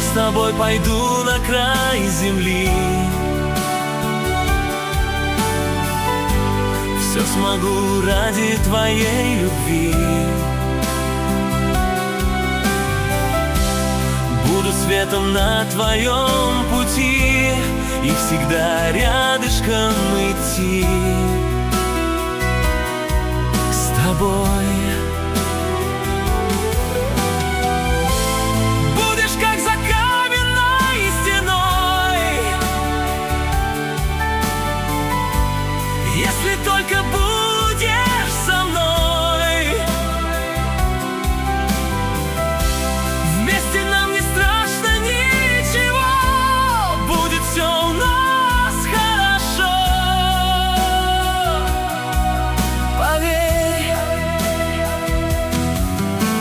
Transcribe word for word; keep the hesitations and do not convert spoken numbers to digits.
с тобой пойду на край земли. Все смогу ради твоей любви. Буду светом на твоем пути и всегда рядышком идти с тобой.